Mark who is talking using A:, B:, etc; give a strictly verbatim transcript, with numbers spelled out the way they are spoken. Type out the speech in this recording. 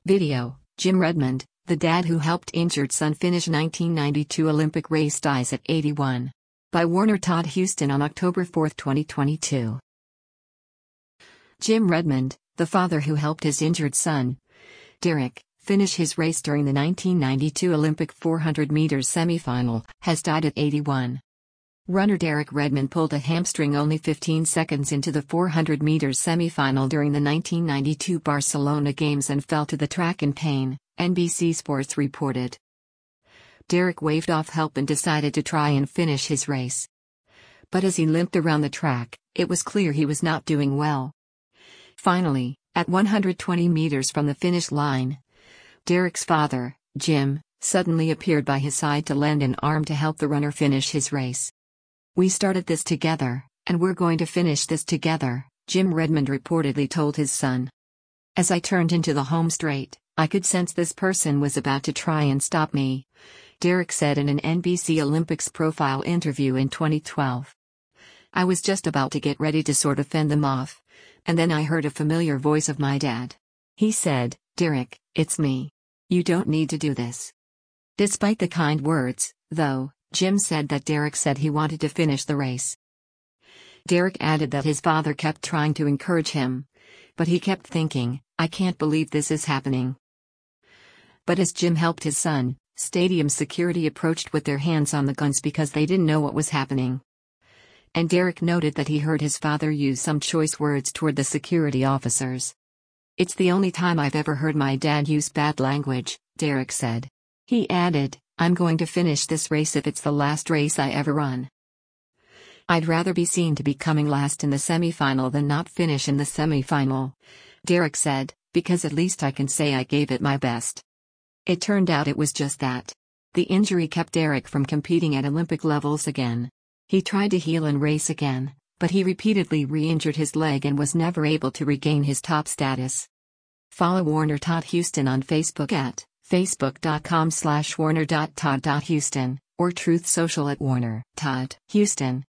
A: Video, Jim Redmond, the dad who helped injured son finish nineteen ninety-two Olympic race, dies at eighty-one. By Warner Todd Huston on October fourth, twenty twenty-two. Jim Redmond, the father who helped his injured son, Derek, finish his race during the nineteen ninety-two Olympic four hundred meters semifinal, has died at eighty-one. Runner Derek Redmond pulled a hamstring only fifteen seconds into the four hundred meters semifinal during the nineteen ninety-two Barcelona Games and fell to the track in pain, N B C Sports reported. Derek waved off help and decided to try and finish his race. But as he limped around the track, it was clear he was not doing well. Finally, at one hundred twenty meters from the finish line, Derek's father, Jim, suddenly appeared by his side to lend an arm to help the runner finish his race. "We started this together, and we're going to finish this together," Jim Redmond reportedly told his son. "As I turned into the home straight, I could sense this person was about to try and stop me," Derek said in an N B C Olympics profile interview in twenty twelve. "I was just about to get ready to sort of fend them off, and then I heard a familiar voice of my dad. He said, 'Derek, it's me. You don't need to do this.'" Despite the kind words, though, Jim said that Derek said he wanted to finish the race. Derek added that his father kept trying to encourage him, but he kept thinking, "I can't believe this is happening." But as Jim helped his son, stadium security approached with their hands on the guns because they didn't know what was happening. And Derek noted that he heard his father use some choice words toward the security officers. "It's the only time I've ever heard my dad use bad language," Derek said. He added, "I'm going to finish this race if it's the last race I ever run. I'd rather be seen to be coming last in the semifinal than not finish in the semifinal," Derek said, "because at least I can say I gave it my best." It turned out it was just that. The injury kept Derek from competing at Olympic levels again. He tried to heal and race again, but he repeatedly re-injured his leg and was never able to regain his top status. Follow Warner Todd Huston on Facebook at facebook.com slash warner.todd.huston, or Truth Social at Warner Todd Huston.